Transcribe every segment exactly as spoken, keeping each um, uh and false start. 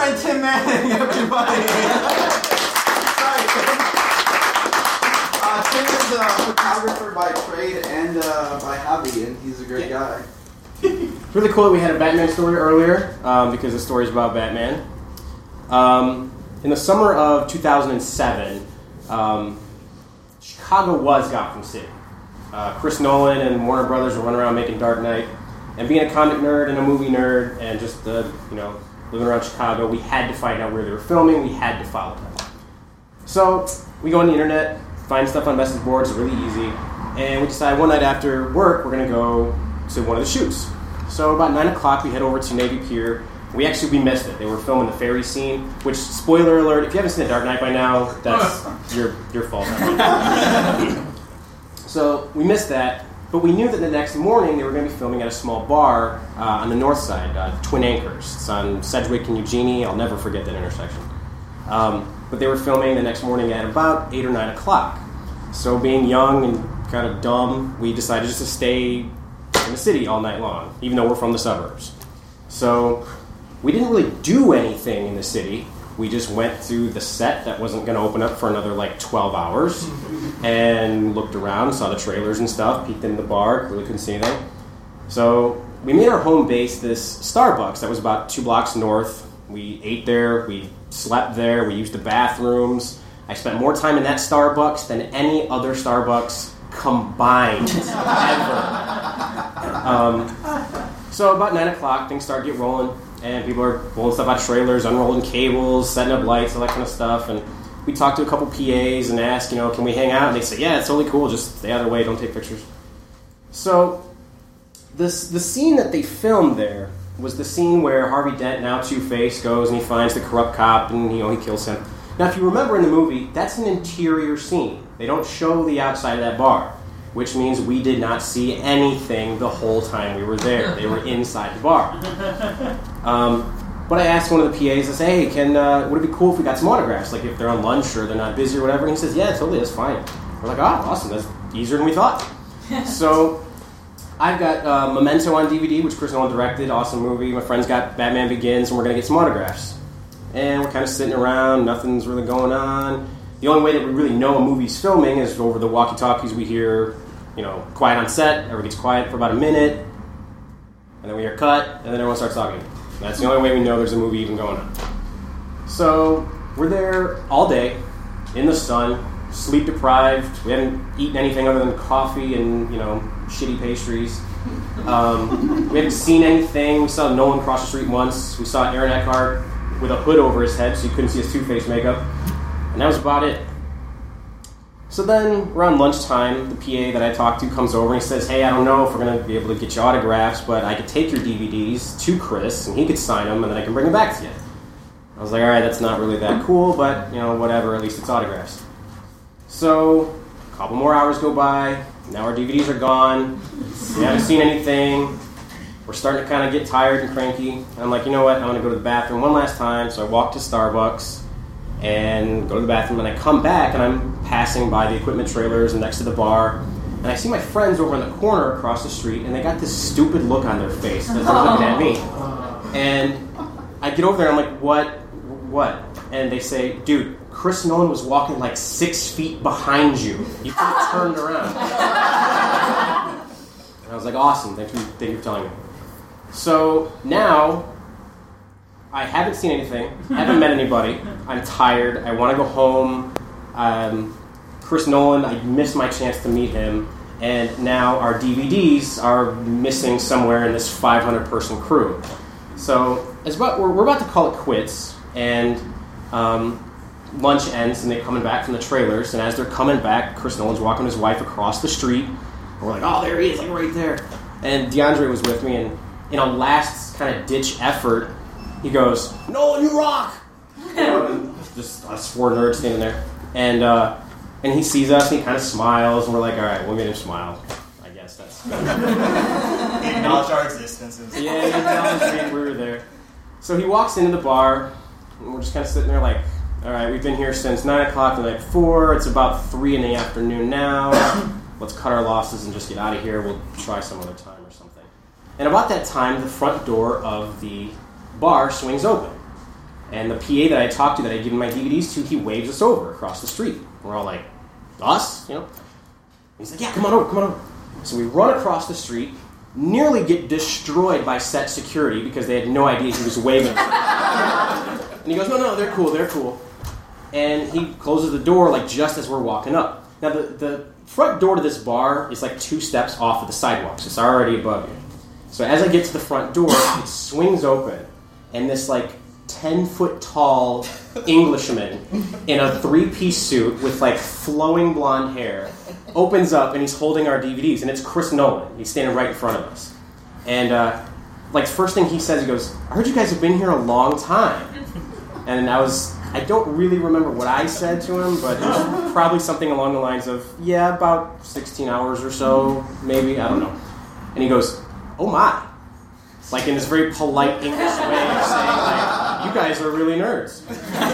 friend Tim Manning, everybody. Sorry, Tim. Uh, Tim is a photographer by trade and uh, by hobby, and he's a great guy. It's really cool that we had a Batman story earlier, um, because the story is about Batman. Um, in the summer of two thousand seven, um, Chicago was Gotham City. Uh, Chris Nolan and Warner Brothers were running around making Dark Knight. And being a comic nerd and a movie nerd and just, uh, you know, living around Chicago, we had to find out where they were filming. We had to follow them. So we go on the internet, find stuff on message boards, it's really easy. And we decide one night after work, we're going to go to one of the shoots. So about nine o'clock, we head over to Navy Pier. We actually, we missed it. They were filming the ferry scene, which, spoiler alert, if you haven't seen The Dark Knight by now, that's your, your fault. So we missed that. But we knew that the next morning they were going to be filming at a small bar uh, on the north side, uh, Twin Anchors. It's on Sedgwick and Eugenie. I'll never forget that intersection. Um, but they were filming the next morning at about eight or nine o'clock. So being young and kind of dumb, we decided just to stay in the city all night long, even though we're from the suburbs. So we didn't really do anything in the city. We just went to the set that wasn't going to open up for another like twelve hours and looked around, saw the trailers and stuff, peeked in the bar, really couldn't see anything. So we made our home base this Starbucks that was about two blocks north. We ate there, we slept there, we used the bathrooms. I spent more time in that Starbucks than any other Starbucks combined ever. Um, so about nine o'clock, things start to get rolling. And people are pulling stuff out of trailers, unrolling cables, setting up lights, all that kind of stuff. And we talked to a couple P As and asked, you know, can we hang out? And they said, yeah, it's totally cool. Just stay out of the way. Don't take pictures. So this the scene that they filmed there was the scene where Harvey Dent, now Two-Face, goes and he finds the corrupt cop and, you know, he kills him. Now, if you remember in the movie, that's an interior scene. They don't show the outside of that bar, which means we did not see anything the whole time we were there. They were inside the bar. Um, but I asked one of the P As, I said, hey, can, uh, would it be cool if we got some autographs? Like if they're on lunch or they're not busy or whatever. And he says, yeah, totally, that's fine. We're like, oh, awesome, that's easier than we thought. So I've got uh, Memento on D V D, which Chris Nolan directed, awesome movie. My friend's got Batman Begins, and we're going to get some autographs. And we're kind of sitting around, nothing's really going on. The only way that we really know a movie's filming is over the walkie-talkies. We hear, you know, quiet on set, everyone gets quiet for about a minute, and then we hear cut, and then everyone starts talking. That's the only way we know there's a movie even going on. So we're there all day, in the sun, sleep deprived. We haven't eaten anything other than coffee and, you know, shitty pastries. Um, we haven't seen anything. We saw Nolan cross the street once. We saw Aaron Eckhart with a hood over his head so you couldn't see his Two-Face makeup. And that was about it. So then, around lunchtime, the P A that I talked to comes over and he says, hey, I don't know if we're going to be able to get you autographs, but I could take your D V Ds to Chris, and he could sign them, and then I can bring them back to you. I was like, all right, that's not really that cool, but, you know, whatever, at least it's autographs. So, a couple more hours go by, now our D V Ds are gone, we haven't seen anything, we're starting to kind of get tired and cranky, and I'm like, you know what, I'm going to go to the bathroom one last time, so I walk to Starbucks, and go to the bathroom, and I come back, and I'm passing by the equipment trailers next to the bar, and I see my friends over in the corner across the street, and they got this stupid look on their face as they're looking at me. And I get over there, and I'm like, what? What? And they say, dude, Chris Nolan was walking like six feet behind you. You could have turned around. And I was like, awesome, thank you, thank you for telling me. So now, I haven't seen anything, haven't met anybody, I'm tired, I want to go home. Um, Chris Nolan, I missed my chance to meet him, and now our D V Ds are missing somewhere in this five hundred person crew. So it's about, we're, we're about to call it quits, and um, lunch ends, and they're coming back from the trailers, and as they're coming back, Chris Nolan's walking his wife across the street, and we're like, oh, there he is, like right there. And DeAndre was with me, and in a last kind of ditch effort, he goes, Nolan, you rock! And just us four nerds standing there. And uh, and he sees us, and he kind of smiles, and we're like, all right, we'll get him smile. I guess that's good. He acknowledged our existences. Yeah, he acknowledged we were there. So he walks into the bar, and we're just kind of sitting there like, all right, we've been here since nine o'clock the night before. It's about three in the afternoon now. Let's cut our losses and just get out of here. We'll try some other time or something. And about that time, the front door of the bar swings open. And the P A that I talked to, that I given my D V Ds to, he waves us over across the street. We're all like, us? You know? He's like, yeah, come on over, come on over. So we run across the street, nearly get destroyed by set security because they had no idea he was waving. And he goes, no, no, they're cool, they're cool. And he closes the door like just as we're walking up. Now the, the front door to this bar is like two steps off of the sidewalk, so it's already above you. So as I get to the front door, it swings open, and this like ten-foot-tall Englishman in a three-piece suit with like flowing blonde hair opens up, and he's holding our D V Ds, and it's Chris Nolan. He's standing right in front of us. And uh, like first thing he says, he goes, I heard you guys have been here a long time. And I was, I don't really remember what I said to him, but it was probably something along the lines of, yeah, about sixteen hours or so, maybe, I don't know. And he goes, oh my. Like in this very polite English way of saying, like, you guys are really nerds.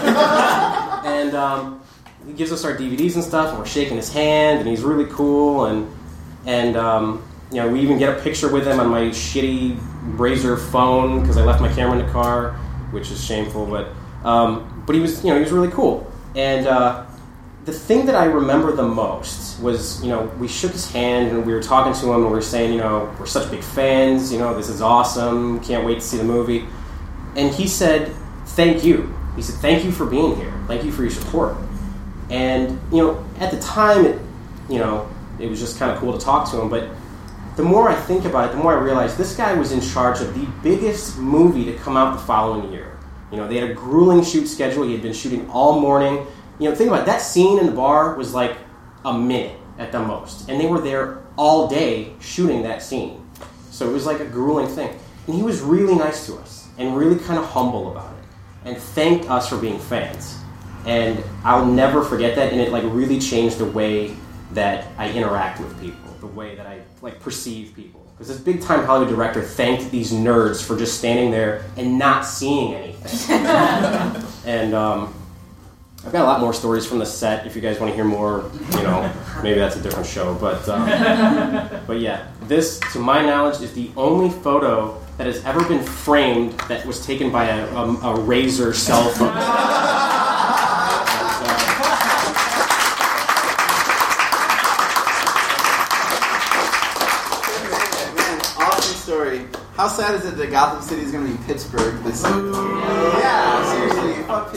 And um, he gives us our D V Ds and stuff, and we're shaking his hand, and he's really cool, and, and um, you know, we even get a picture with him on my shitty Razr phone, because I left my camera in the car, which is shameful, but... Um, but he was, you know, he was really cool. And uh, the thing that I remember the most was, you know, we shook his hand and we were talking to him and we were saying, you know, we're such big fans, you know, this is awesome, can't wait to see the movie. And he said, thank you. He said, thank you for being here. Thank you for your support. And, you know, at the time, it, you know, it was just kind of cool to talk to him. But the more I think about it, the more I realize this guy was in charge of the biggest movie to come out the following year. You know, they had a grueling shoot schedule. He had been shooting all morning. You know, think about it. That scene in the bar was like a minute at the most. And they were there all day shooting that scene. So it was like a grueling thing. And he was really nice to us and really kind of humble about it and thanked us for being fans. And I'll never forget that. And it like really changed the way that I interact with people, the way that I like perceive people. Because this big-time Hollywood director thanked these nerds for just standing there and not seeing anything. And um, I've got a lot more stories from the set. If you guys want to hear more, you know, maybe that's a different show. But um, but yeah, this, to my knowledge, is the only photo that has ever been framed that was taken by a, a, a Razr cell phone. How sad is it that Gotham City is going to be Pittsburgh this year? Yeah, seriously, fuck Pittsburgh.